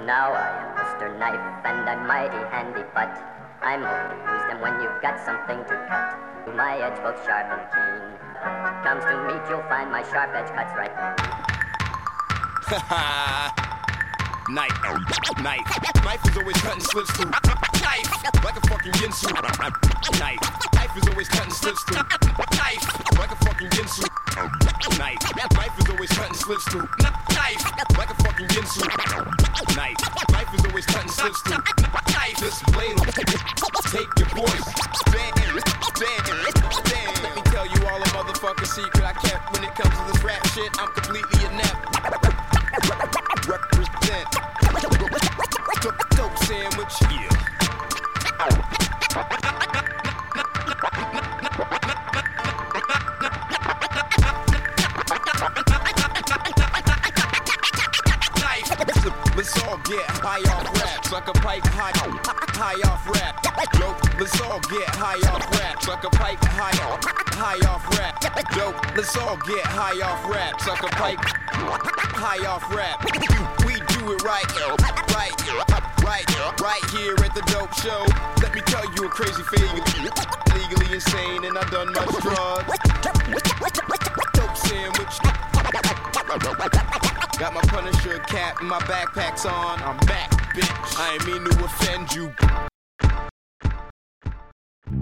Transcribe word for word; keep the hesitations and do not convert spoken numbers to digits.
Now I am Mister Knife and I'm mighty handy, but I'm only use them when you've got something to cut. My edge both sharp and keen. Comes to meet, you'll find my sharp edge cuts right. Knife, knife, knife is always cutting slips through. Knife, like a fucking Ginsu. Knife, knife is always cutting slips through. Knife, like a fucking Ginsu. Knife, knife is always cutting slips through. Knife, like a fucking Ginsu. Knife, knife is always cutting slips through. Knife, this blade will take your voice. Damn, damn, damn. Let me tell you all a motherfucking secret I kept when it comes to this rap shit. I'm completely inept. Represent dope sandwich, yeah. Let's all get high off rap, suck a pipe high, high off rap. Yo, let's all get high off rap, suck a pipe high off, high off rap. Yo, let's all get high off rap, suck a pipe high off rap. We do it right, right, right, right here at the Dope Show. Let me tell you a crazy figure, legally insane, and I done much drugs. Dope sandwich. Got my Punisher cap and my backpacks on. I'm back, bitch. I ain't mean to offend you.